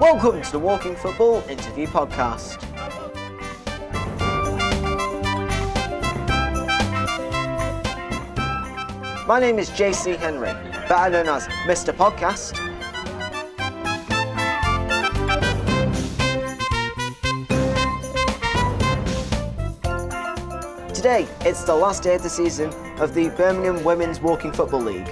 Welcome to the Walking Football Interview Podcast. My name is JC Henry, better known as Mr. Podcast. Today, it's the last day of the season of the Birmingham Women's Walking Football League.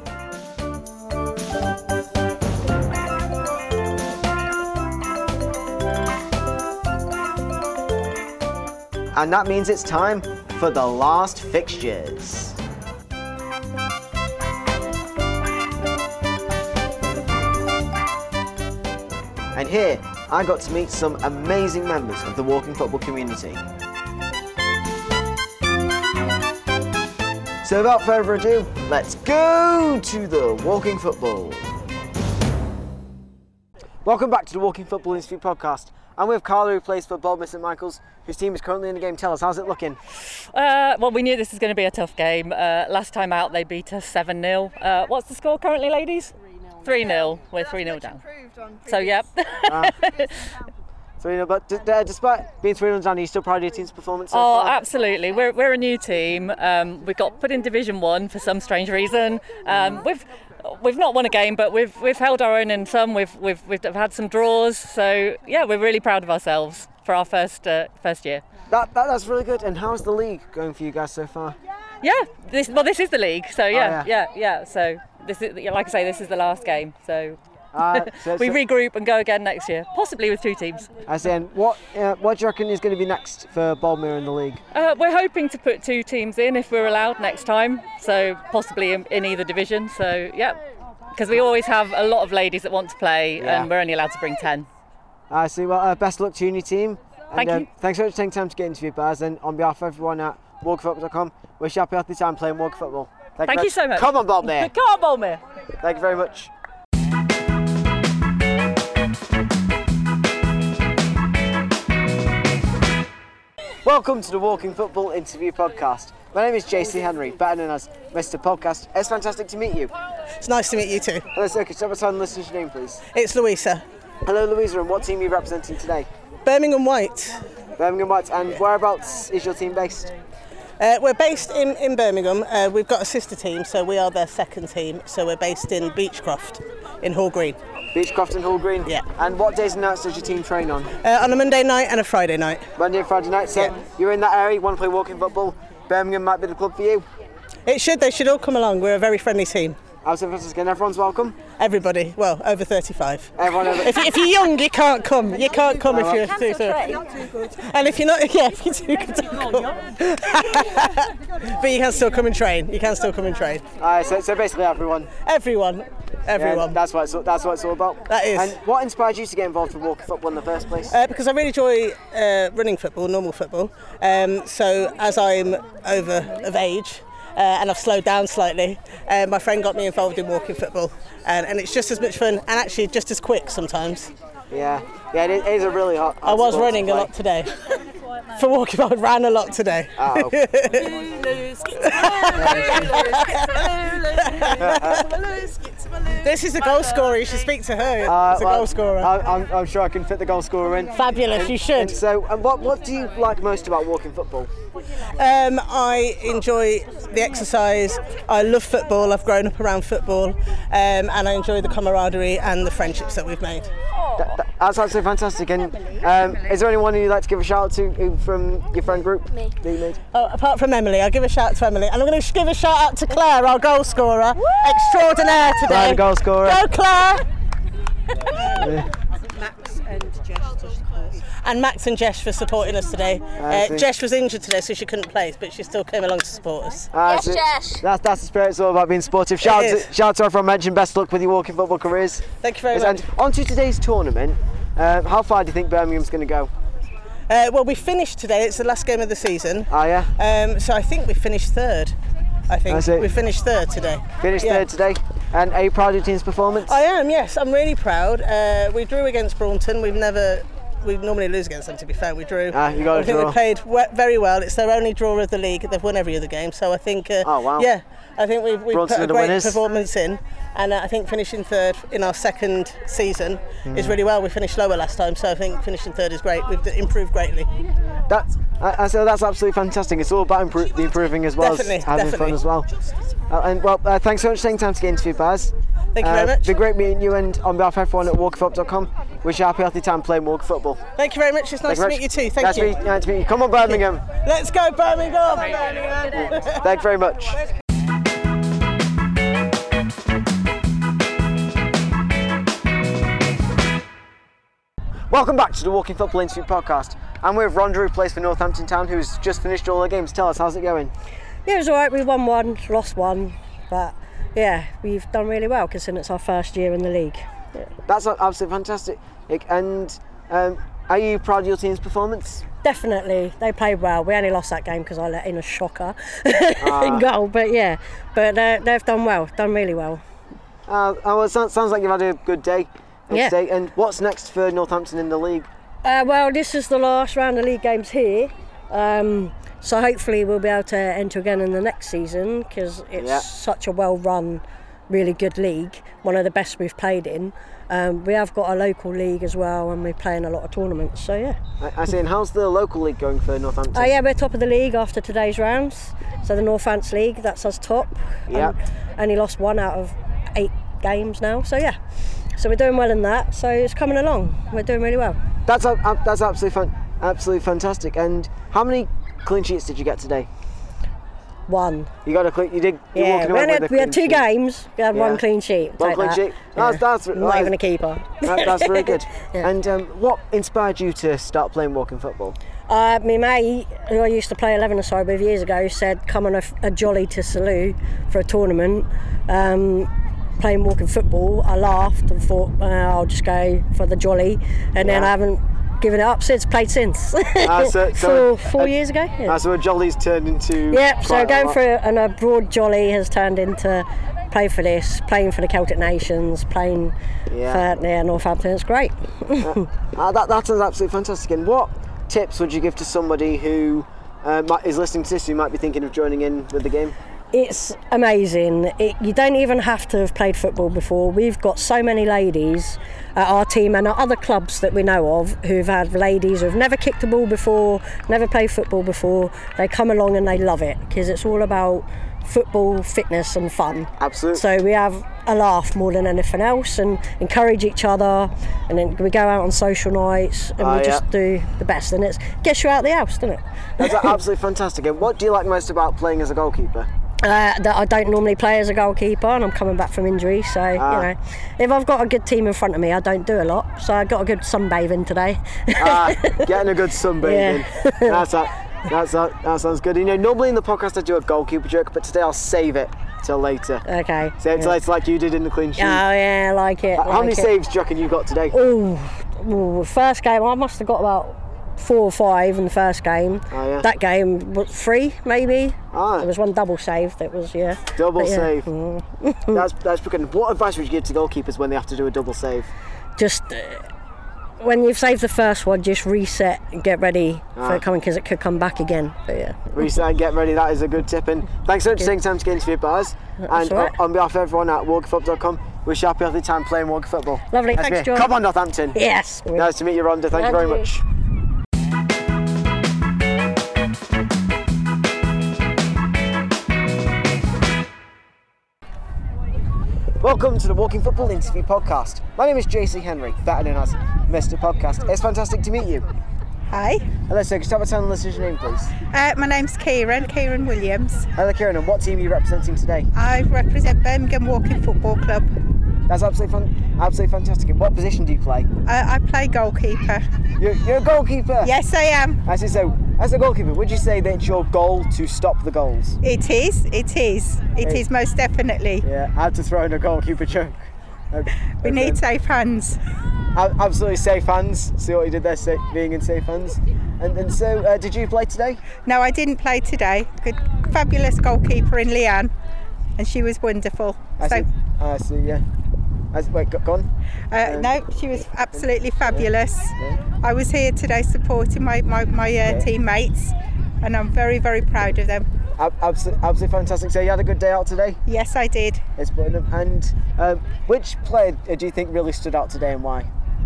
And that means it's time for the last fixtures. And here, I got to meet some amazing members of the walking football community. So without further ado, let's go to the walking football. Welcome back to the Walking Football Interview Podcast. I'm with Carla, who plays for Boldmere St Michael's, whose team is currently in the game. Tell us, how's it looking? Well, we knew this was going to be a tough game. Last time out, they beat us 7-0. What's the score currently, ladies? 3-0. We're 3-0 down. So, yeah. 3-0, but despite being 3-0 down, are you still proud of your team's performance so Oh, far? absolutely. We're a new team. We got put in Division 1 for some strange reason. We've not won a game, but we've held our own in some. We've had some draws. So yeah, we're really proud of ourselves for our first year. That's really good. And how's the league going for you guys so far? Yeah, this is the league. So yeah. yeah. So this is, like I say, this is the last game. So So we regroup and go again next year, possibly with 2 teams. I see. And what do you reckon is going to be next for Boldmere in the league? We're hoping to put 2 teams in if we're allowed next time, so possibly in either division. So yeah, because we always have a lot of ladies that want to play, and we're only allowed to bring 10. I see. Well, best of luck to you and your team. Thank you. Thanks so much for taking time to get interviewed by us. And on behalf of everyone at walkingfootball.com, wish you a happy healthy time playing walking football. Thank you so much. Come on, Boldmere. Come on, Boldmere. Thank you very much. Welcome to the Walking Football Interview Podcast. My name is JC Henry, better known as Mr. Podcast. It's fantastic to meet you. It's nice to meet you too. Hello, sir. Could you tell us your name, please? It's Louisa. Hello, Louisa, and what team are you representing today? Birmingham White. Birmingham White, and whereabouts is your team based? We're based in Birmingham. We've got a sister team, so we are their second team. So we're based in Beechcroft, in Hall Green. Beechcroft and Hall Green? Yeah. And what days and nights does your team train on? On a Monday night and a Friday night. Monday and Friday night. So you're in that area, you want to play walking football, Birmingham might be the club for you? They should all come along. We're a very friendly team. Fantastic. And everyone's welcome? Everybody, well, over 35. Everyone over... If you're young, you can't come. You can't come if you're too good. And if you're not, if you're too good, don't come. But you can still come and train. So basically everyone? Everyone. Yeah, that's what it's all about. That is. And what inspired you to get involved with walking football in the first place? Because I really enjoy running football, normal football. So as I'm over of age, and I've slowed down slightly, my friend got me involved in walking football, and it's just as much fun and actually just as quick sometimes. Yeah, it is a really hot I was running a lot today. For walking, I ran a lot today. Oh. This is the goal scorer. You should speak to her. It's a goal scorer. I'm sure I can fit the goal scorer in. Fabulous, you should. So, what do you like most about walking football? I enjoy the exercise. I love football. I've grown up around football, and I enjoy the camaraderie and the friendships that we've made. That's absolutely fantastic. And is there anyone you'd like to give a shout out to from your friend group? Me. That you made? Oh, apart from Emily, I'll give a shout out to Emily, and I'm going to give a shout out to Claire, our goal scorer, extraordinaire today. Claire, the goal scorer. Go Claire! Max and Jess. And Max and Jess for supporting us today. Jess was injured today, so she couldn't play, but she still came along to support us. Yes, Jess. That's the spirit. It's all about being sportive. Shout out to everyone mentioned. Best luck with your walking football careers. Thank you very much. And on to today's tournament. How far do you think Birmingham's going to go? Well, we finished today. It's the last game of the season. Oh, yeah? So I think we finished third. We finished third today. Third today. And are you proud of your team's performance? I am, yes. I'm really proud. We drew against Braunton. We've never we normally lose against them, to be fair. We drew. You got a I think draw. they played very well. It's their only draw of the league. They've won every other game, so I think. Oh, wow. Yeah, I think we've Bronze put a are the great winners. performance in, and I think finishing third in our second season is really well. We finished lower last time, so I think finishing third is great. We've improved greatly. So that's absolutely fantastic. It's all about the improving as well as having fun as well. Thanks so much for taking time to get into Baz. Thank you very much. It's been great meeting you, and on behalf of everyone at walkingfootball.com, wish you a happy, healthy time playing Walker Football. Thank you very much. It's nice to meet you too. Thank you. Nice to meet you. Come on, Birmingham. Let's go, Birmingham! Thank you very much. Welcome back to the Walking Football Institute podcast. I'm with Rhonda, who plays for Northampton Town, who's just finished all her games. Tell us, how's it going? Yeah, it was alright. We won one, lost one, but yeah, we've done really well considering it's our first year in the league. Yeah. That's absolutely fantastic. And are you proud of your team's performance? Definitely, they played well. We only lost that game because I let in a shocker in goal, but they've done well, done really well. It sounds like you've had a good day Yeah. today. And what's next for Northampton in the league? Well, this is the last round of league games here, so hopefully we'll be able to enter again in the next season because it's such a well-run, really good league, one of the best we've played in. We have got a local league as well, and we're playing a lot of tournaments, so yeah. I see. And how's the local league going for Northampton? Yeah, we're top of the league after today's rounds, so the Northants League, that's us top. Yeah. Only lost 1 out of 8 games now, so yeah. So we're doing well in that, so it's coming along. We're doing really well. That's absolutely fantastic. And how many clean sheets did you get today? 1. You got a clean. You did. You're Yeah, walking away with a we had 2 clean sheet. games. We had Yeah. 1 clean sheet. One Take clean that. sheet. Yeah. That's Not even a keeper. That's very good. Yeah. And what inspired you to start playing walking football? My mate, who I used to play 11-a-side with years ago, said come on a jolly to Salou for a tournament. Playing walking football, I laughed and thought I'll just go for the jolly, and then I haven't given it up since. Played since. So 4 years ago. Yeah. So a jolly's turned into. Yep. So quite a going lot. for an abroad jolly has turned into play for this, playing for the Celtic Nations, playing for Northampton. It's great. That sounds absolutely fantastic. And what tips would you give to somebody who is listening to this, who might be thinking of joining in with the game? It's amazing. You don't even have to have played football before. We've got so many ladies at our team and at other clubs that we know of who've had ladies who've never kicked a ball before, never played football before. They come along and they love it because it's all about football, fitness and fun. Absolutely. So we have a laugh more than anything else and encourage each other, and then we go out on social nights and we just do the best, and it gets you out of the house, doesn't it? That's absolutely fantastic. And what do you like most about playing as a goalkeeper? That I don't normally play as a goalkeeper, and I'm coming back from injury, so you know, if I've got a good team in front of me, I don't do a lot. So I got a good sunbathing today. Getting a good sunbathing. That sounds good. You know, normally in the podcast I do a goalkeeper joke, but today I'll save it till later. Okay. Save it till later, like you did in the clean sheet. Oh yeah, I like it. How many saves do you reckon you got today? Ooh, first game I must have got about 4 or 5 in the first game. Oh, yeah. That game was 3 maybe. Ah. There was 1 double save that was Double but, save. That's pretty good. What advice would you give to goalkeepers when they have to do a double save? Just when you've saved the first one, just reset and get ready for it coming, because it could come back again. But yeah. Reset and get ready, that is a good tip. And thanks so much for taking time to get into your bars. And all right. on behalf of everyone at walkingfootball.com, wish you a happy, healthy time playing walking football. Lovely, Nice thanks, to meet you. John. Come on, Northampton. Yes. Nice to meet you, Rhonda. Thank you very much. Welcome to the Walking Football Interview Podcast. My name is JC Henry, better known as Mr. Podcast. It's fantastic to meet you. Hi, Hello, sir. Could you tell us the listener's name, please? my name's Kieran Williams. Hello, Kieran. And what team are you representing today? I represent Birmingham Walking Football Club. That's absolutely fantastic. And what position do you play? I play goalkeeper. You're a goalkeeper. Yes, I am. I see. So, as a goalkeeper, would you say that it's your goal to stop the goals? It is most definitely. Yeah, I had to throw in a goalkeeper joke. We need safe hands. Absolutely safe hands. See what you did there, being in safe hands. And so, did you play today? No, I didn't play today. Good, fabulous goalkeeper in Leanne, and she was wonderful. I see. Yeah. Wait, go on. No, she was absolutely fabulous. I was here today supporting my teammates, and I'm very, very proud of them. Absolutely fantastic. So you had a good day out today? Yes, I did. It's brilliant. And which player do you think really stood out today and why?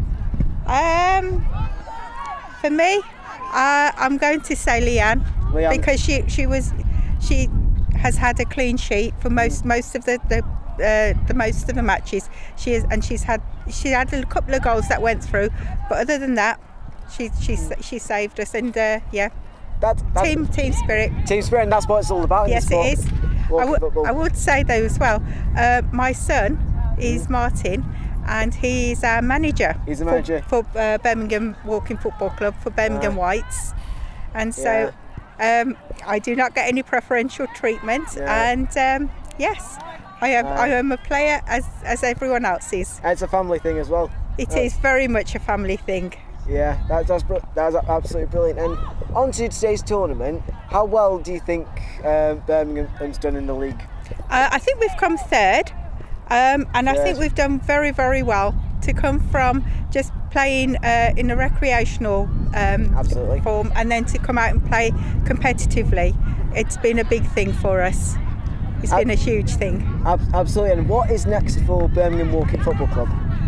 For me, I'm going to say Leanne. Because she has had a clean sheet for most of the most of the matches. She had a couple of goals that went through, but other than that, she saved us. And that's team spirit. Team spirit, and that's what it's all about. Yes, it is. I would say though as well. My son is Martin, and he's our manager. He's a manager for Birmingham Walking Football Club for Birmingham Whites, and so I do not get any preferential treatment. And yes, I am a player as everyone else is. And it's a family thing as well. It is very much a family thing. Yeah, that's absolutely brilliant. And on to today's tournament, how well do you think Birmingham's done in the league? I think we've come third, and I think we've done very, very well to come from just playing in a recreational form, and then to come out and play competitively. It's been a big thing for us. It's been a huge thing. Absolutely. And what is next for Birmingham Walking Football Club?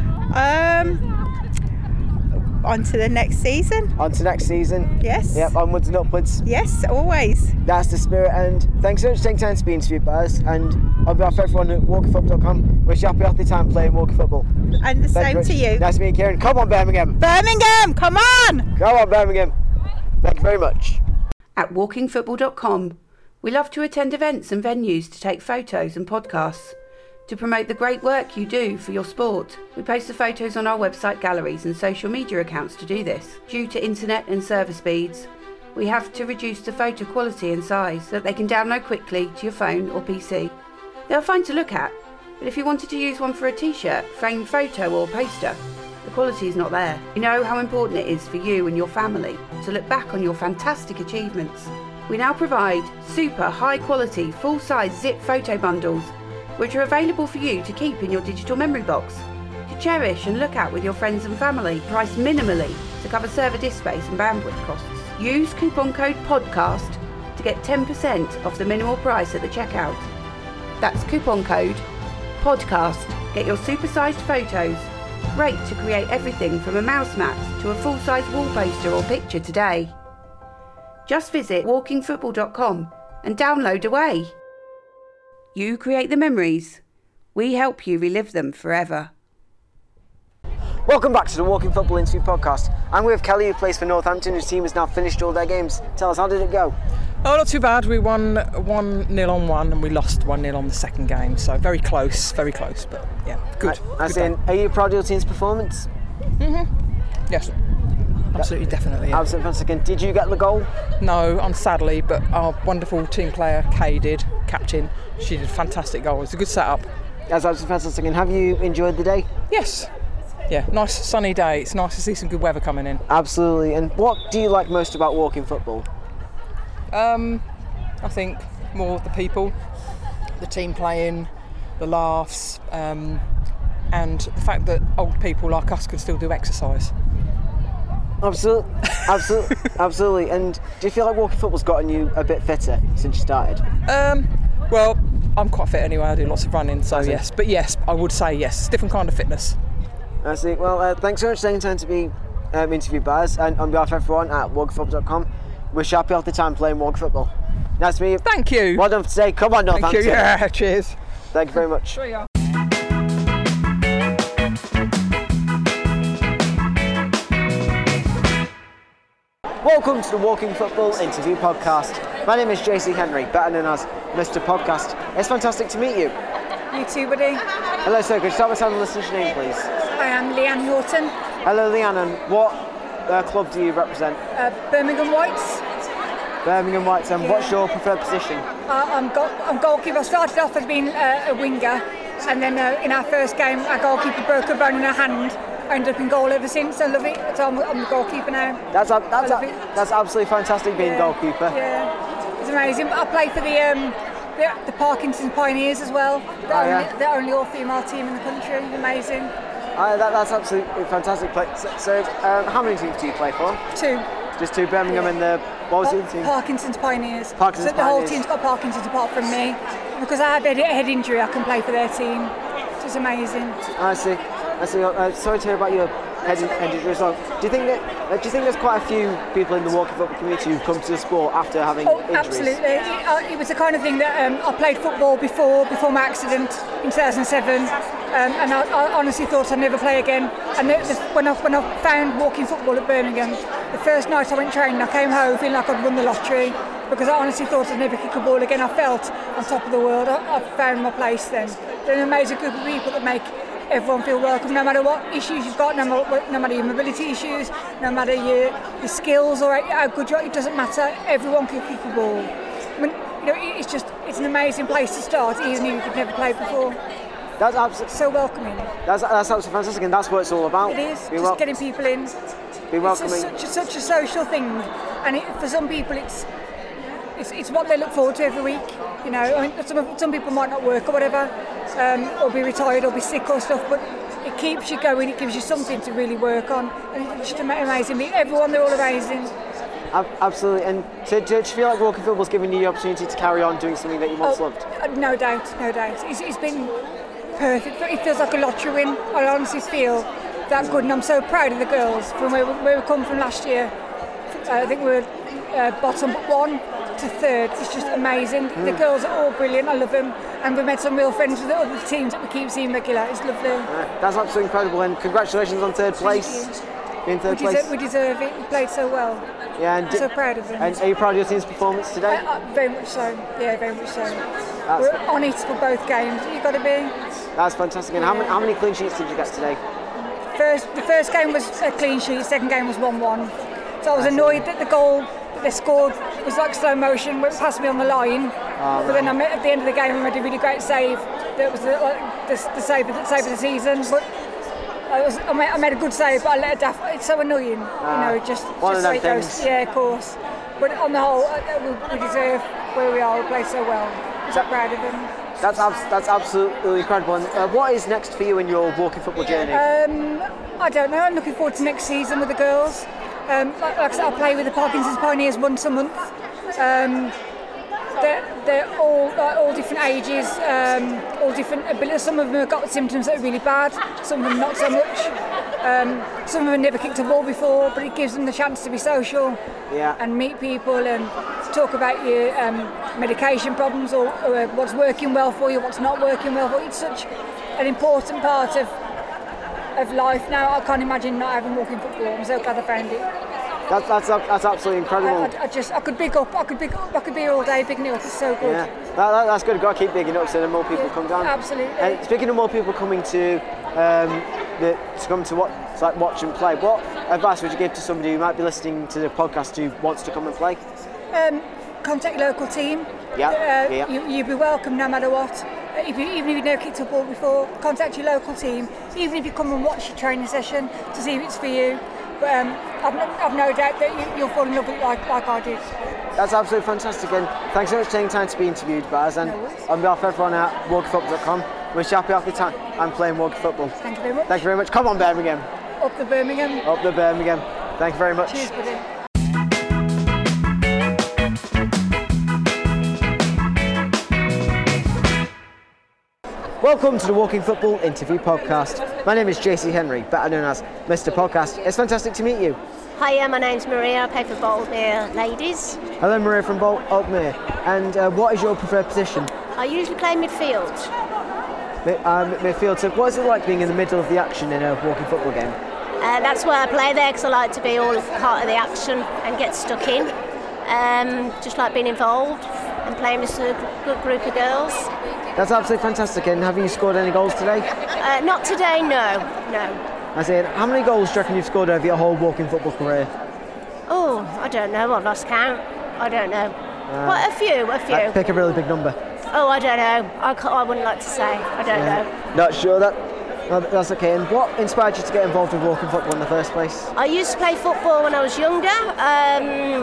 On to the next season. On to next season. Yes. Yep, onwards and upwards. Yes, always. That's the spirit, and thanks so much for taking time to be interviewed by us. And on behalf of everyone at walkingfootball.com, wish you a happy healthy time playing walking football. And the same to you. Nice to meet you, Kieran. Come on, Birmingham. Birmingham, come on! Come on, Birmingham. Thank you very much. At walkingfootball.com, we love to attend events and venues to take photos and podcasts. To promote the great work you do for your sport, we post the photos on our website galleries and social media accounts to do this. Due to internet and server speeds, we have to reduce the photo quality and size so that they can download quickly to your phone or PC. They are fine to look at, but if you wanted to use one for a t-shirt, framed photo or poster, the quality is not there. We know how important it is for you and your family to look back on your fantastic achievements. We now provide super high quality full-size zip photo bundles which are available for you to keep in your digital memory box, to cherish and look at with your friends and family, priced minimally to cover server disk space and bandwidth costs. Use coupon code PODCAST to get 10% off the minimal price at the checkout. That's coupon code PODCAST. Get your super-sized photos. Great to create everything from a mouse mat to a full-size wall poster or picture today. Just visit walkingfootball.com and download away. You create the memories. We help you relive them forever. Welcome back to the Walking Football Interview Podcast. I'm with Kelly, who plays for Northampton, whose team has now finished all their games. Tell us, how did it go? Oh, not too bad. We won 1-0 on one and we lost 1-0 on the second game. So very close, but yeah, good. Are you proud of your team's performance? Mm-hmm. Yes. Absolutely, definitely. Yeah. Absolutely fantastic. Did you get the goal? No, sadly, but our wonderful team player, Kay, did, captain. She did a fantastic goal. It was a good setup. That's absolutely fantastic. And have you enjoyed the day? Yes. Yeah, nice sunny day. It's nice to see some good weather coming in. Absolutely. And what do you like most about walking football? I think more the people, the team playing, the laughs, and the fact that old people like us can still do exercise. Absolutely. And do you feel like walking football's gotten you a bit fitter since you started? Well, I'm quite fit anyway. I do lots of running, so yes. But yes, I would say yes. It's a different kind of fitness. I see. Well, thanks so much for taking time to be interviewed by us. And on behalf of everyone at walkingfootball.com, wish you a happy healthy time playing walking football. Nice to meet you. Thank you. Well done for today. Come on, Northampton. Thank you. Yeah, cheers. Thank you very much. Sure you are. Welcome to the Walking Football Interview Podcast. My name is JC Henry, better known as Mr. Podcast. It's fantastic to meet you. You too, buddy. Hello, sir. Could you start by telling the listeners your name, please? I am Leanne Norton. Hello, Leanne. And what club do you represent? Birmingham Whites. Birmingham Whites. And what's your preferred position? I'm goalkeeper. I started off as being a winger, and then in our first game, our goalkeeper broke a bone in her hand. I ended up in goal ever since. I love it. So I'm the goalkeeper now. That's absolutely fantastic being goalkeeper. Yeah, it's amazing. I play for the Parkinson's Pioneers as well. The only all-female team in the country. Amazing. That's absolutely fantastic. So how many teams do you play for? 2. Just 2, Birmingham and the, what was the other team? Parkinson's Pioneers. The whole team's got Parkinson's apart from me. Because I have a head injury, I can play for their team. Which is amazing. I see. Sorry to hear about your head injury as well. Do you think there's quite a few people in the walking football community who've come to the sport after having injuries? Absolutely. It was the kind of thing that I played football before my accident in 2007, and I honestly thought I'd never play again. And when I found walking football at Birmingham, the first night I went training, I came home feeling like I'd won the lottery, because I honestly thought I'd never kick a ball again. I felt on top of the world. I found my place then. They're an amazing group of people that make everyone feel welcome, no matter what issues you've got, no matter your mobility issues, no matter your skills or how good you are, it doesn't matter. Everyone can kick a ball. I mean, it's an amazing place to start, even if you've never played before. That's absolutely so welcoming. That's absolutely fantastic, and that's what it's all about. It is just getting people in. Be welcoming. It's such a social thing, and for some people, it's what they look forward to every week. I mean, some people might not work or whatever, or be retired or be sick or stuff, but it keeps you going. It gives you something to really work on, and it's just amazing. Everyone, they're all amazing. Absolutely. And so do you feel like walking football's given you the opportunity to carry on doing something that you once loved? No doubt. It's been perfect. It feels like a lottery win. I honestly feel that good, and I'm so proud of the girls from where we come from last year. I think we were bottom 1 to 3rd. It's just amazing. The girls are all brilliant. I love them, and we've made some real friends with the other teams that we keep seeing regular. It's lovely. That's absolutely incredible, and congratulations on 3rd place. Being 3rd place. We deserve it. We played so well. Yeah, I'm so proud of them. And are you proud of your team's performance today? Very much so. Yeah, very much so. We're on it for both games. You've got to be. That's fantastic. And how many clean sheets did you get today? The first game was a clean sheet. The second game was 1-1. So I was annoyed that the goal that they scored was like slow motion, went past me on the line. But then at the end of the game, I made a really great save. That was the save of the season. But I made a good save, but I let it daft. It's so annoying, just one so of it goes. things. Yeah, of course. But on the whole, we deserve where we are. We play so well. I'm so proud of them. That's absolutely incredible. And what is next for you in your walking football journey? I don't know. I'm looking forward to next season with the girls. Like I said, I'll play with the Parkinson's Pioneers once a month. They're all different ages, all different abilities. Some of them have got symptoms that are really bad, some of them not so much. Some of them have never kicked a ball before, but it gives them the chance to be social and meet people and talk about your medication problems or what's working well for you, what's not working well for you. It's such an important part of life now. I can't imagine not having walking football. I'm so glad I found it. That's absolutely incredible. I could big up. I could be here all day bigging it up. It's so good. Yeah, that's good. Got to keep bigging up so that more people come down. Absolutely. And speaking of more people coming to watch and play, what advice would you give to somebody who might be listening to the podcast who wants to come and play? Contact your local team. You'll be welcome no matter what. Even if you've never kicked a ball before, contact your local team. Even if you come and watch your training session to see if it's for you. But I've no doubt that you'll fall in love with it like I did. That's absolutely fantastic, and thanks so much for taking time to be interviewed, Baz. And on behalf of everyone at walkingfootball.com, wish you happy after time I'm playing walking football. Thank you very much. Thank you very much. Come on, Birmingham. Up the Birmingham. Up the Birmingham. Thank you very much. Cheers, buddy. Welcome to the Walking Football Interview Podcast. My name is JC Henry, better known as Mr. Podcast. It's fantastic to meet you. Hiya, my name's Maria. I play for Boltmere Ladies. Hello, Maria from Boltmere. And what is your preferred position? I usually play midfield. Midfield. So what is it like being in the middle of the action in a walking football game? That's why I play there, because I like to be all part of the action and get stuck in. Just like being involved and playing with a good group of girls. That's absolutely fantastic. And have you scored any goals today? Not today, no. I said, how many goals do you reckon you've scored over your whole walking football career? Oh, I don't know. I've lost count. I don't know. A few. Pick a really big number. Oh, I don't know. I wouldn't like to say. I don't know. Not sure that's okay. And what inspired you to get involved with walking football in the first place? I used to play football when I was younger.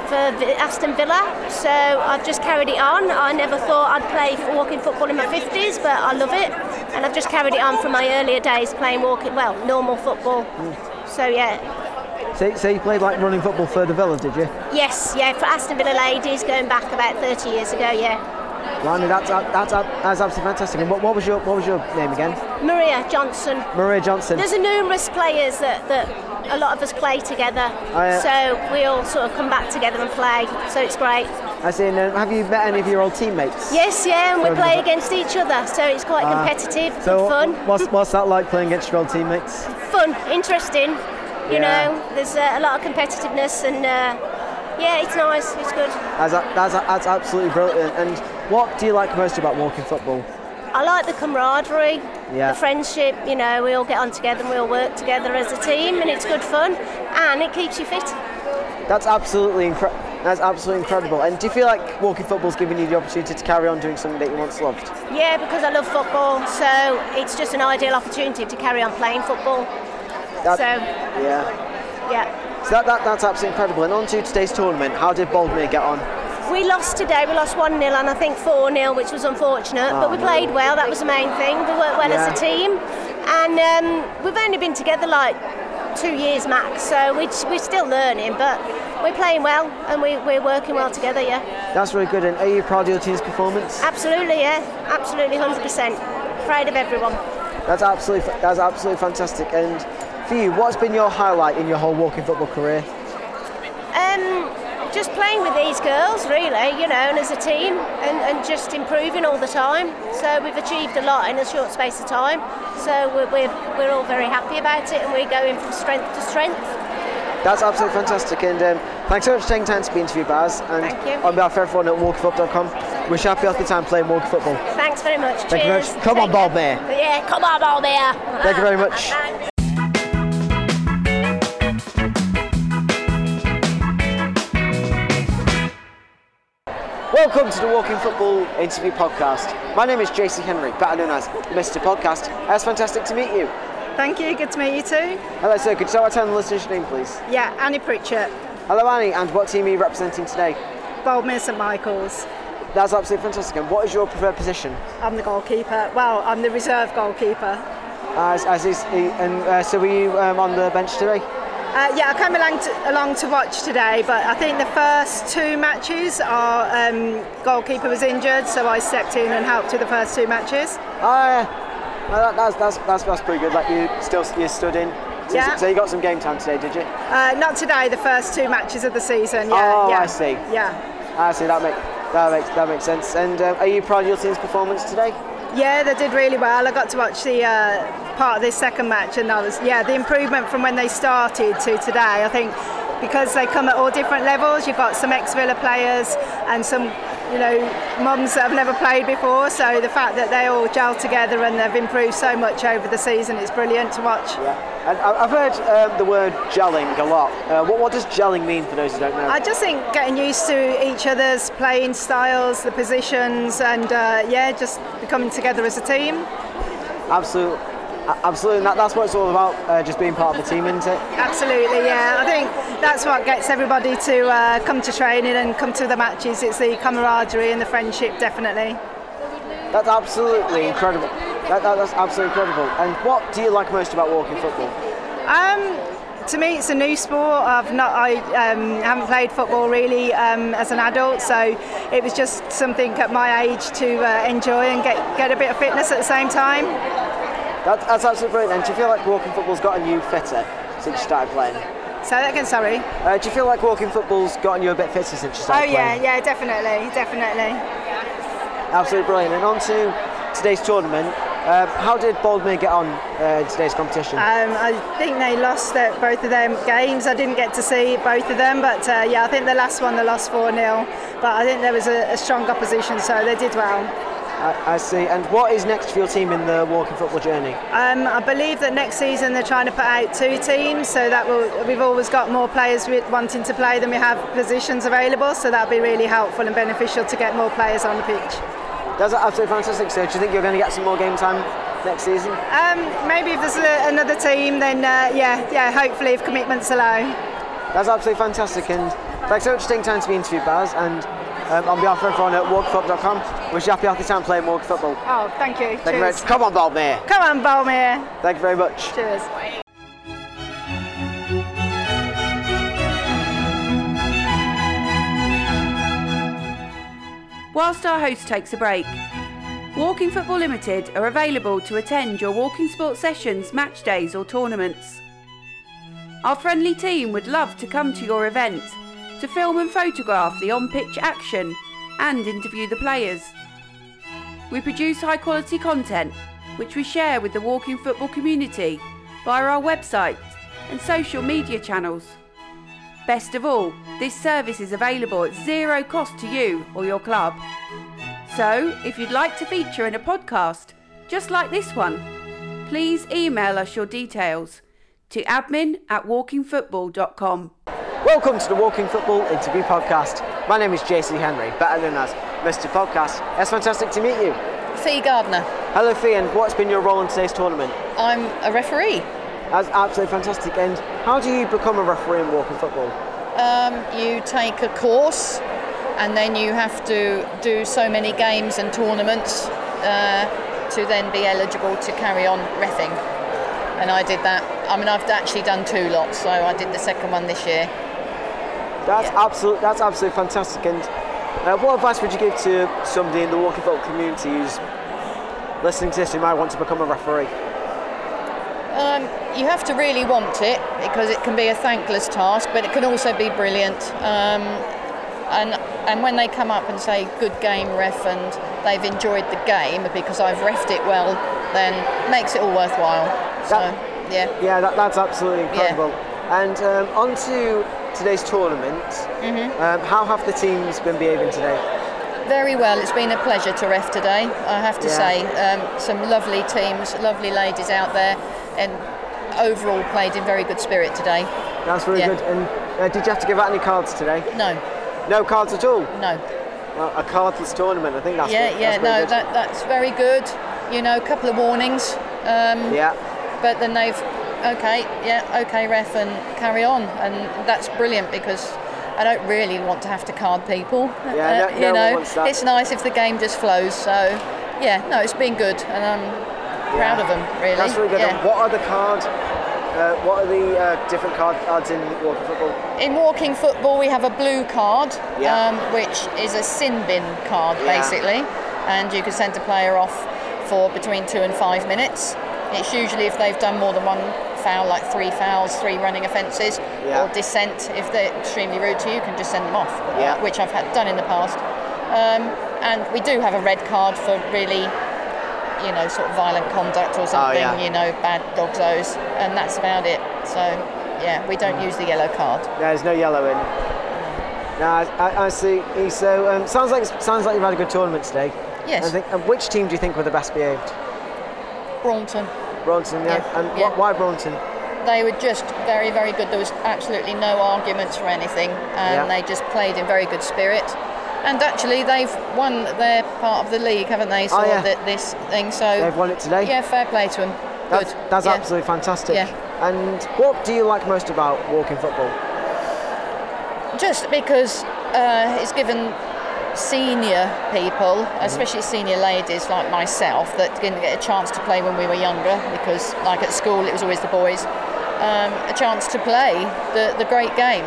for Aston Villa, so I've just carried it on. I never thought I'd play walking football in my 50s, but I love it, and I've just carried it on from my earlier days playing normal football. So yeah. So you played like running football for the Villa, did you? Yes, yeah, for Aston Villa ladies, going back about 30 years ago, yeah. Blimey, that's absolutely fantastic. And what was your name again? Maria Johnson. Maria Johnson. There's numerous players that a lot of us play together, so we all sort of come back together and play. So it's great. I see. And have you met any of your old teammates? Yes, yeah, and we play against each other, so it's quite competitive, so fun. What's that like playing against your old teammates? Fun, interesting. You know, there's a lot of competitiveness, and yeah, it's nice. It's good. That's absolutely brilliant. And what do you like most about walking football? I like the camaraderie, the friendship. You know, we all get on together and we all work together as a team, and it's good fun, and it keeps you fit. That's absolutely incredible. And do you feel like walking football's giving you the opportunity to carry on doing something that you once loved? Yeah, because I love football, so it's just an ideal opportunity to carry on playing football. Yeah. So that's absolutely incredible. And on to today's tournament, how did Boldmere get on? We lost today. We lost 1-0 and I think 4-0, which was unfortunate. But we played well. That was the main thing. We worked well as a team, and we've only been together like 2 years max. So we're still learning, but we're playing well and we're working well together. Yeah. That's really good. And are you proud of your team's performance? Absolutely, yeah. Absolutely, 100%. Proud of everyone. That's absolutely fantastic. And for you, what's been your highlight in your whole walking football career? Just playing with these girls, really, you know, and as a team, and just improving all the time. So we've achieved a lot in a short space of time. So we're all very happy about it, and we're going from strength to strength. That's absolutely fantastic, and thanks so much for taking time to be interviewed by us. And thank you. On behalf of everyone at walkingfootball.com, wish you happy healthy time playing walking football. Thanks very much. Thank you very much. Come on, Boldmere. Yeah, come on, Boldmere. Thank you very much. Welcome to the Walking Football Interview Podcast. My name is JC Henry, better known as Mr. Podcast. It's fantastic to meet you. Thank you, good to meet you too. Hello sir, could you start by telling the listeners your name please? Yeah, Annie Pritchett. Hello Annie, and what team are you representing today? Boldmere St Michael's. That's absolutely fantastic. And what is your preferred position? I'm the goalkeeper. Well, I'm the reserve goalkeeper. So were you on the bench today? Yeah, I came along to watch today, but I think the first two matches our goalkeeper was injured, so I stepped in and helped with the first two matches. That's pretty good. Like you stood in. So you got some game time today, did you? Not today. The first two matches of the season. Yeah. Oh, yeah. I see. Yeah. I see. That makes sense. And are you proud of your team's performance today? Yeah, they did really well. I got to watch the part of this second match, and the improvement from when they started to today. I think because they come at all different levels. You've got some ex-Villa players and some, mums that have never played before. So the fact that they all gel together and they've improved so much over the season, it's brilliant to watch. Yeah, and I've heard the word gelling a lot. What does gelling mean for those who don't know? I just think getting used to each other's playing styles, the positions, and just becoming together as a team. Absolutely. And that's what it's all about, just being part of the team, isn't it? Absolutely, yeah. I think that's what gets everybody to come to training and come to the matches. It's the camaraderie and the friendship, definitely. That's absolutely incredible. That's absolutely incredible. And what do you like most about walking football? To me, it's a new sport. I haven't played football really as an adult, so it was just something at my age to enjoy and get a bit of fitness at the same time. That's absolutely brilliant. And do you feel like walking football's gotten you fitter since you started playing? Say that again, sorry. Do you feel like walking football's gotten you a bit fitter since you started playing? Oh yeah, definitely. Absolutely brilliant. And on to today's tournament. How did Boldmere get on in today's competition? I think they lost both of their games. I didn't get to see both of them, but I think the last one they lost 4-0. But I think there was a strong opposition, so they did well. I see. And what is next for your team in the walking football journey? I believe that next season they're trying to put out 2 teams, so we've always got more players wanting to play than we have positions available, so that'll be really helpful and beneficial to get more players on the pitch. That's absolutely fantastic. So do you think you're going to get some more game time next season? Maybe if there's another team, then hopefully if commitments allow. That's absolutely fantastic. And Thanks so much for taking time to be interviewed, Baz, and on behalf of everyone at walkingfootball.com, wish you happy time playing walking football. Oh, thank you. Thank you very much. Come on, Boldmere. Come on, Boldmere. Thank you very much. Cheers. Whilst our host takes a break, Walking Football Limited are available to attend your walking sports sessions, match days or tournaments. Our friendly team would love to come to your event to film and photograph the on-pitch action and interview the players. We produce high quality content which we share with the walking football community via our website and social media channels. Best of all, this service is available at zero cost to you or your club. So, if you'd like to feature in a podcast, just like this one, please email us your details to admin@walkingfootball.com. Welcome to the Walking Football Interview Podcast. My name is JC Henry, better known as Mr. Podcast. It's fantastic to meet you. Fee Gardner. Hello Fee, and what's been your role in today's tournament? I'm a referee. That's absolutely fantastic. And how do you become a referee in walking football? You take a course and then you have to do so many games and tournaments to then be eligible to carry on reffing. And I did that. I mean, I've actually done 2 lots, so I did the second one this year. That's absolutely fantastic. And what advice would you give to somebody in the walking football community who's listening to this who might want to become a referee? You have to really want it, because it can be a thankless task, but it can also be brilliant. And when they come up and say good game ref and they've enjoyed the game because I've reffed it well, then it makes it all worthwhile. That's absolutely incredible. Yeah. And on to today's tournament. How have the teams been behaving today? Very well. It's been a pleasure to ref today, I have to say. Some lovely teams, lovely ladies out there, and overall played in very good spirit today. That's really good. And did you have to give out any cards today? No. No cards at all? No. Well, a cardless tournament, I think that's that's very good. You know, a couple of warnings. But then they've, okay, ref, and carry on. And that's brilliant, because I don't really want to have to card people. No one wants that. It's nice if the game just flows. So, it's been good, and I'm proud of them, really. That's really good. And what are the cards? What are the different cards in walking football? In walking football, we have a blue card, which is a sin bin card, basically, and you can send a player off for between 2 and 5 minutes. It's usually if they've done more than one foul, like 3 fouls, 3 running offences, or dissent. If they're extremely rude to you, you can just send them off, which I've done in the past. And we do have a red card for really, sort of violent conduct or something, bad dogzos, and that's about it. So, we don't use the yellow card. There's no yellow in. No, I see. So, sounds like you've had a good tournament today. Yes. And which team do you think were the best behaved? Braunton. Braunton, why Braunton? They were just very, very good. There was absolutely no arguments for anything, and they just played in very good spirit. And actually, they've won their part of the league, haven't they? This thing. So they've won it today. Yeah, fair play to them. That's absolutely fantastic. Yeah. And what do you like most about walking football? Just because it's given senior people, especially senior ladies like myself, that didn't get a chance to play when we were younger, because like at school it was always the boys, a chance to play the great game,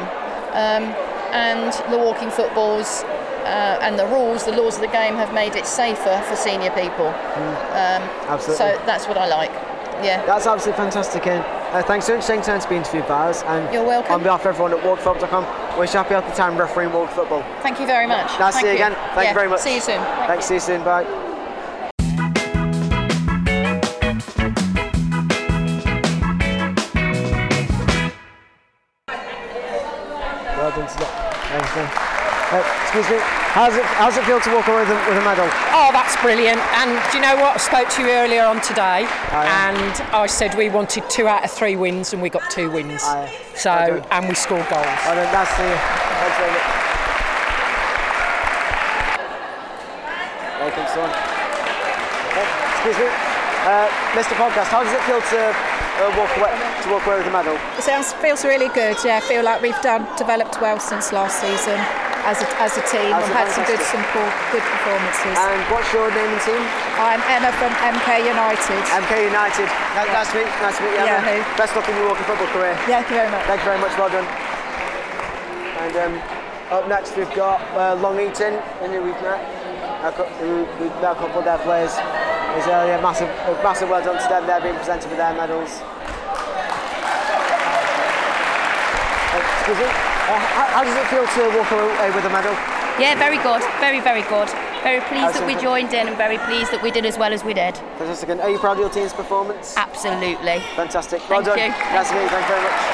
and the walking footballs and the laws of the game have made it safer for senior people. Absolutely. So that's what I like. Yeah. That's absolutely fantastic. And thanks so much for taking time to be interviewed, Baz. And you're welcome. On behalf of everyone at walkfootball.com, wish you happy at the time refereeing walking football. Thank you very much. Nice to see you again. Thank you very much. See you soon. Thanks. See you soon. Bye. Well done today. Thanks, man. Excuse me, how's it feel to walk away with a medal? Oh, that's brilliant. And do you know what? I spoke to you earlier on today, and I said we wanted 2 out of 3 wins, and we got 2 wins. And we scored goals. That's the. Thanks very much. Welcome, son. Excuse me, Mr. Podcast. How does it feel to walk away with the medal? It feels really good. Yeah, I feel like we've developed well since last season as a team. We've had some good performances. And what's your name and team? I'm Emma from MK United. MK United. Nice to meet you, Emma. Yeah. Best luck in your walking football career. Yeah, thank you very much. Thank you very much. Well done. And up next we've got Long Eaton, who we've met. We've met a couple of their players. It's a massive well done to them. They're being presented with their medals. Excuse me. How does it feel to walk away with a medal? Yeah, very good. Very, very good. Very pleased that we joined in and very pleased that we did as well as we did. Fantastic. And are you proud of your team's performance? Absolutely. Fantastic. Well done. Thank you. Nice to meet you. Thank you very much.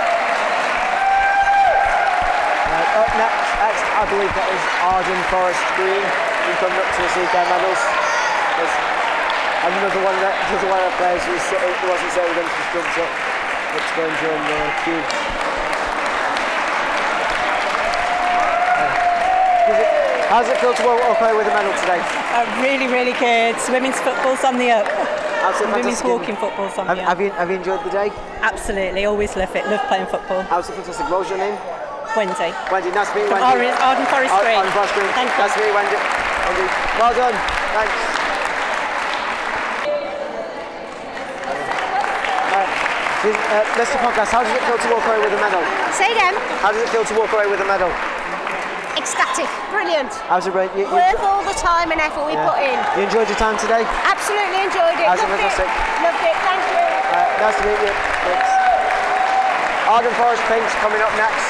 Up next, I believe that is Arden Forest Green, who come up to receive their medals. And another one of the players who wasn't there with them, just jumped up. It's going to join the queue. How does it feel to walk away with a medal today? Really, really good. Women's football's on the up. Absolutely. Women's walking football's on the up. Have you enjoyed the day? Absolutely. Always love it. Love playing football. Absolutely fantastic. What was your name? Wendy. Wendy, nice to meet you, Wendy. Arden Forest Green. Arden Forest Green. Thank you. Nice to meet you, Wendy. Well done. Thanks. Mr. Podcast, how does it feel to walk away with a medal? Say again. How does it feel to walk away with a medal? Ecstatic. Brilliant. Absolutely brilliant. Worth all the time and effort we put in. You enjoyed your time today? Absolutely enjoyed it. Absolutely fantastic. Loved it. Thank you. Nice to meet you. Thanks. Arden Forest Pinks coming up next.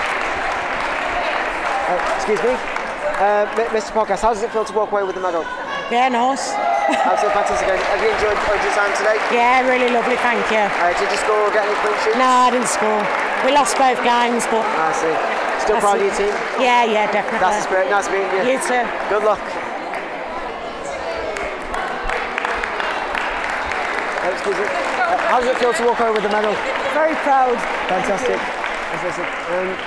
Excuse me. Mr. Podcast, how does it feel to walk away with the medal? Yeah, nice. Absolutely fantastic. Have you enjoyed your time today? Yeah, really lovely, thank you. Did you score or get any clean sheets? No, I didn't score. We lost both games, but... I see. Still proud of your team? Yeah, definitely. That's the spirit. Nice meeting you. You too. Good luck. Excuse me. How does it feel to walk away with the medal? Very proud. Fantastic. Excuse me.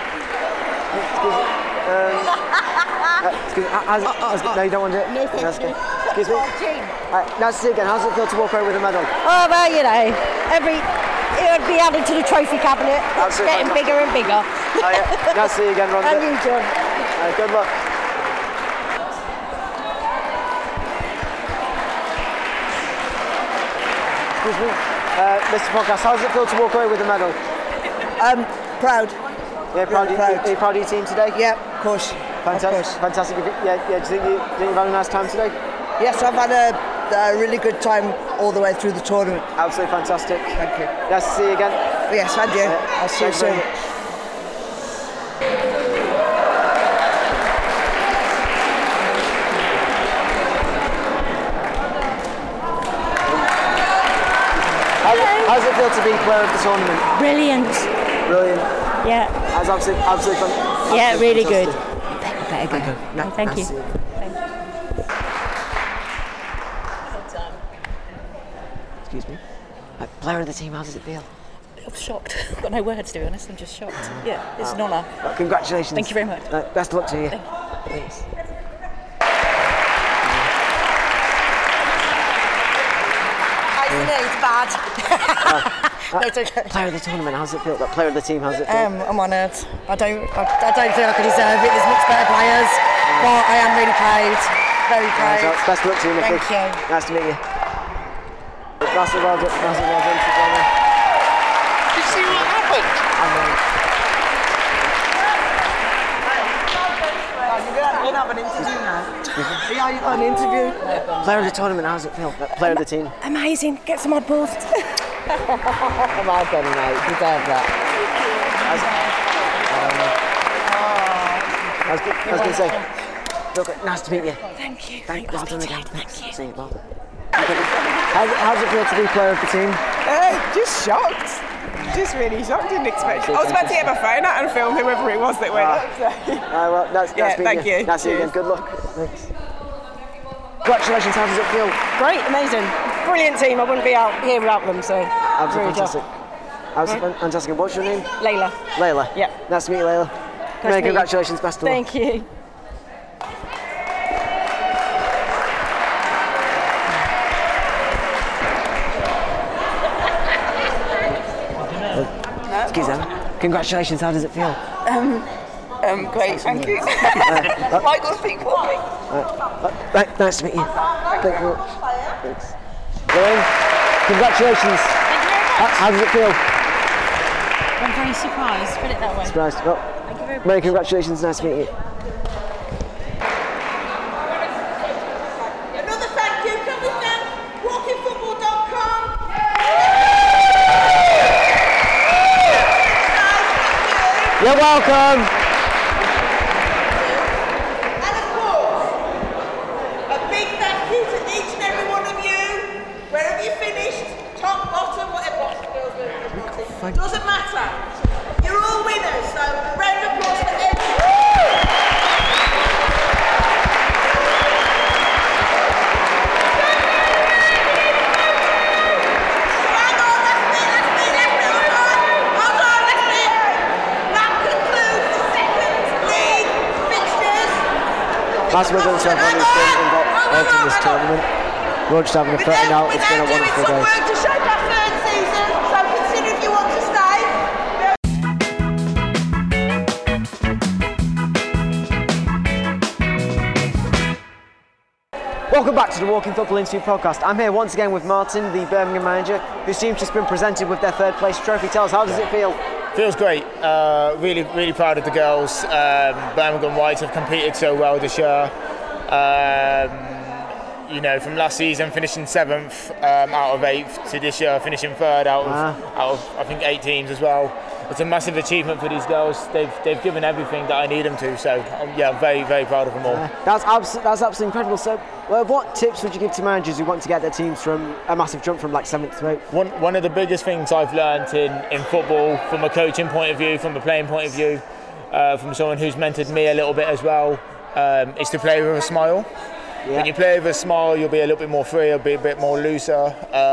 No, you don't want it? No, thank you. Excuse me. Nice to see you again. How does it feel to walk away with a medal? Oh, well, it would be added to the trophy cabinet. Absolutely getting bigger and bigger. Nice to see you again, Rhonda. And you, John. Good luck. Excuse me. Mr. Podcast, how does it feel to walk away with a medal? Proud. Yeah, proud. Are you proud of your team today? Yeah, of course. Fantastic. Do you think you've had a nice time today? Yes, I've had a really good time all the way through the tournament. Absolutely fantastic. Thank you. Nice to see you again. Yes, and you. I'll see you soon. How does it feel to be player of the tournament? Brilliant. Brilliant. Yeah. That's absolutely fun. Yeah, really fantastic. good. Better go. Thank you. Excuse me. Player of the team, how does it feel? I'm shocked. I've got no words, to be honest. I'm just shocked. Yeah, it's an honour. Congratulations. Thank you very much. Best of luck to you. Thanks. It's bad. No, it's okay. Player of the tournament, how does it feel? Player of the team, how does it feel? I'm honoured. I don't feel like I deserve it. There's much better players, but I am really proud. Very proud. Best of luck to you, Nicky. Thank you. Nice to meet you. Massive well done to Gemma. Did you see what happened? You're going to have an interview now. Yeah, you got an interview. Player of the tournament, how does it feel? Player of the team. Amazing. Get some odd balls. Well done, mate. Deserve that. I was going to say, look, nice to meet you. Thank you. Well done again. Thanks. See you. Well done. How does it feel to be player of the team? Just shocked. Just really shocked. Didn't expect it. I was about to get my phone out and film whoever it was that went up. So. Well, nice thank you. Nice to meet you again. Good luck. Thanks. Congratulations. How does it feel? Great, amazing. Brilliant team. I wouldn't be out here without them, so. Absolutely fantastic. Absolutely fantastic. What's your name? Layla. Layla? Yeah. Nice to meet you, Layla. Many congratulations. Best of luck. Thank you. Becky's then. Congratulations, how does it feel? Great, thank you. Michael, speak for me. Nice to meet you. Thank you. Thanks. Lorraine, congratulations. Thank you very much. How does it feel? I'm very surprised, put it that way. Surprised. Well, thank you very much. Many congratulations, nice to meet you. Another thank you, can we thank walkingfootball.com? You're welcome. And of course, a big thank you to each and every one of you, wherever you finished, top, bottom, whatever. Doesn't matter. You're all winners, so a round of applause for everyone. Last week, also everyone who's been involved in this tournament. We're just having a photo now. It's been a wonderful day. Work to shape our third season, so consider if you want to stay. Welcome back to the Walking Football Interview Podcast. I'm here once again with Martin, the Birmingham manager, whose team's just been presented with their third place trophy. Tell us, how does it feel? Feels great. Really proud of the girls. Birmingham Whites have competed so well this year. From last season finishing 7th out of 8th to this year finishing 3rd out of I think 8 teams as well. It's a massive achievement for these girls. They've given everything that I need them to. So very proud of them all. That's absolutely incredible. So, what tips would you give to managers who want to get their teams from a massive jump from like 7th to 8th? One of the biggest things I've learned in football, from a coaching point of view, from a playing point of view, from someone who's mentored me a little bit as well, is to play with a smile. Yeah. When you play with a smile, you'll be a little bit more free, you'll be a bit more looser,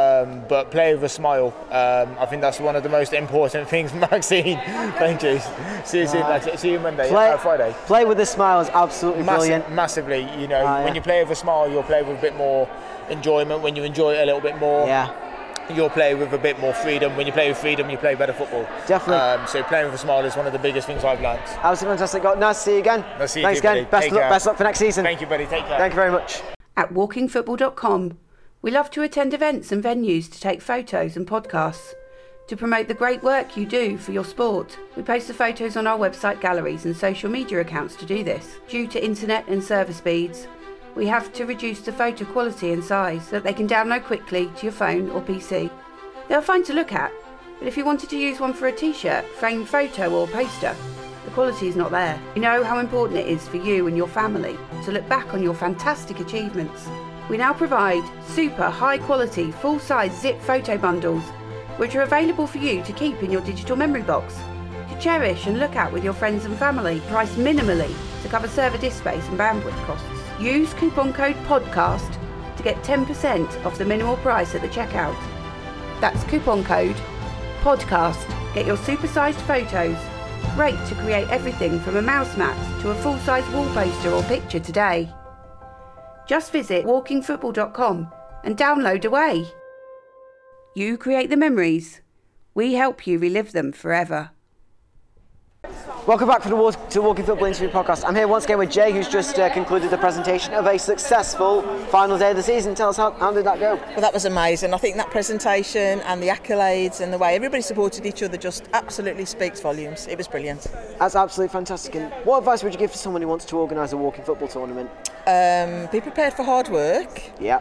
but play with a smile. I think that's one of the most important things. Maxine, thank you. See you soon. See you Monday, Friday. Play with a smile is absolutely brilliant. Massively, when you play with a smile, you'll play with a bit more enjoyment. When you enjoy it a little bit more, you'll play with a bit more freedom. When you play with freedom, you play better football. Definitely. So playing with a smile is one of the biggest things I've learnt. Absolutely fantastic. Nice to see you again. Nice to see you. Thanks again. Best luck for next season. Thank you, buddy. Take care. Thank you very much. At walkingfootball.com, we love to attend events and venues to take photos and podcasts. To promote the great work you do for your sport, we post the photos on our website galleries and social media accounts to do this. Due to internet and server speeds, we have to reduce the photo quality and size so that they can download quickly to your phone or PC. They're fine to look at, but if you wanted to use one for a t-shirt, framed photo or poster, the quality is not there. We know how important it is for you and your family to look back on your fantastic achievements. We now provide super high quality full-size zip photo bundles, which are available for you to keep in your digital memory box, to cherish and look at with your friends and family, priced minimally to cover server disk space and bandwidth costs. Use coupon code PODCAST to get 10% off the minimal price at the checkout. That's coupon code PODCAST. Get your super-sized photos. Great to create everything from a mouse mat to a full-size wall poster or picture today. Just visit walkingfootball.com and download away. You create the memories. We help you relive them forever. Welcome back to the Walking Football Interview Podcast. I'm here once again with Jay, who's just concluded the presentation of a successful final day of the season. Tell us, how did that go? Well, that was amazing. I think that presentation and the accolades and the way everybody supported each other just absolutely speaks volumes. It was brilliant. That's absolutely fantastic. And what advice would you give to someone who wants to organise a walking football tournament? Be prepared for hard work. Yeah.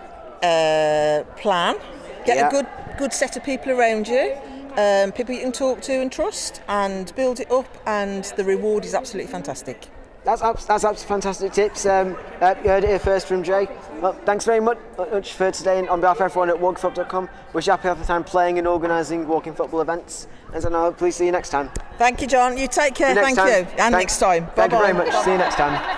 Plan. Get a good set of people around you. People you can talk to and trust, and build it up, and the reward is absolutely fantastic. That's absolutely fantastic tips. You heard it here first from Jay. Well, thanks very much for today, and on behalf of everyone at walkingfootball.com, wish you happy half the time playing and organising walking football events, and I'll hopefully see you next time. Thank you, John. You take care. Thank you. And next time. Bye-bye. Thank you very much. See you next time.